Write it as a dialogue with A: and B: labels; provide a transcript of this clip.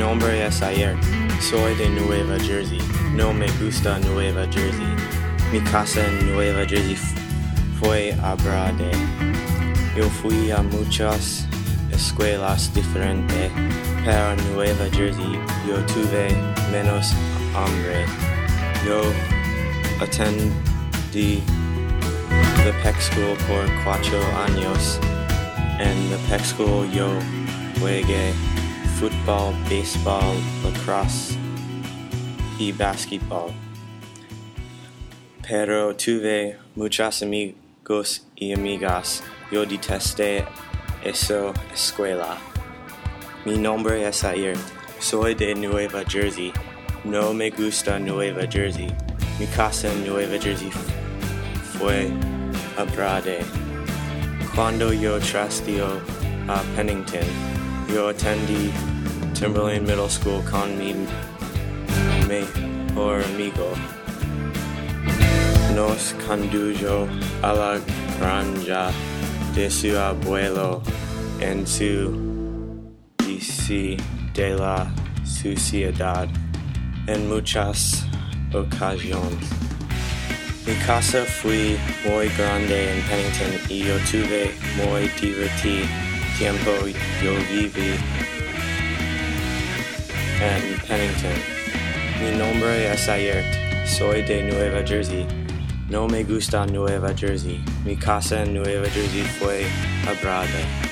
A: nombre es ayer. Soy de Nueva Jersey. No me gusta Nueva Jersey. Mi casa en Nueva Jersey fue abrade. Yo fui a muchas escuelas diferentes, pero en Nueva Jersey yo tuve menos hambre. Yo attendí the Peck School por 4 años. En the Peck School yo jugué fútbol, béisbol, lacrosse y basketball. Pero tuve muchos amigos y amigas. Yo detesté esa escuela. Mi nombre es Ayer. Soy de Nueva Jersey. No me gusta Nueva Jersey. Mi casa en Nueva Jersey fue abrade. Cuando yo trasladé a Pennington, yo attendí Timberlane Middle School con mi mejor amigo. Nos condujo a la granja de su abuelo en su bici de la sociedad en muchas ocasiones. Mi casa fue muy grande en Pennington y yo tuve muy divertido tiempo. Yo viví en Pennington. Mi nombre es Ayer. Soy de Nueva Jersey. No me gusta Nueva Jersey. Mi casa en Nueva Jersey fue abrade.